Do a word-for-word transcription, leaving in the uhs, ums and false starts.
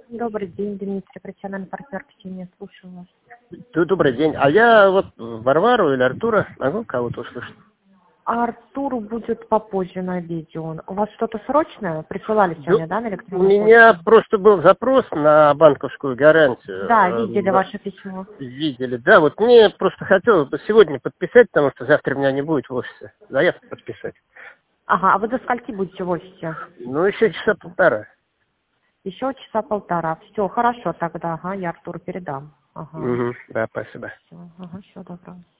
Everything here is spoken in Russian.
Добрый день, Дмитрий, профессиональный партнер Ксения, слушаю вас. Д- Добрый день. А я вот Варвару или Артура могу кого-то услышать? Артур будет попозже на видео. У вас что-то срочное? Присылали Ду- сегодня, да, на У электронную меня почту? просто был запрос на банковскую гарантию. Да, э, видели на- ваше письмо. Видели, да. Вот мне просто хотелось бы сегодня подписать, потому что завтра меня не будет в офисе. Заявку подписать. Ага, а вы до скольки будете в офисе? Ну, еще часа полтора. Еще часа полтора. Все, хорошо тогда, ага, я Артуру передам. Ага, Угу, да, спасибо. все, ага, всего доброго.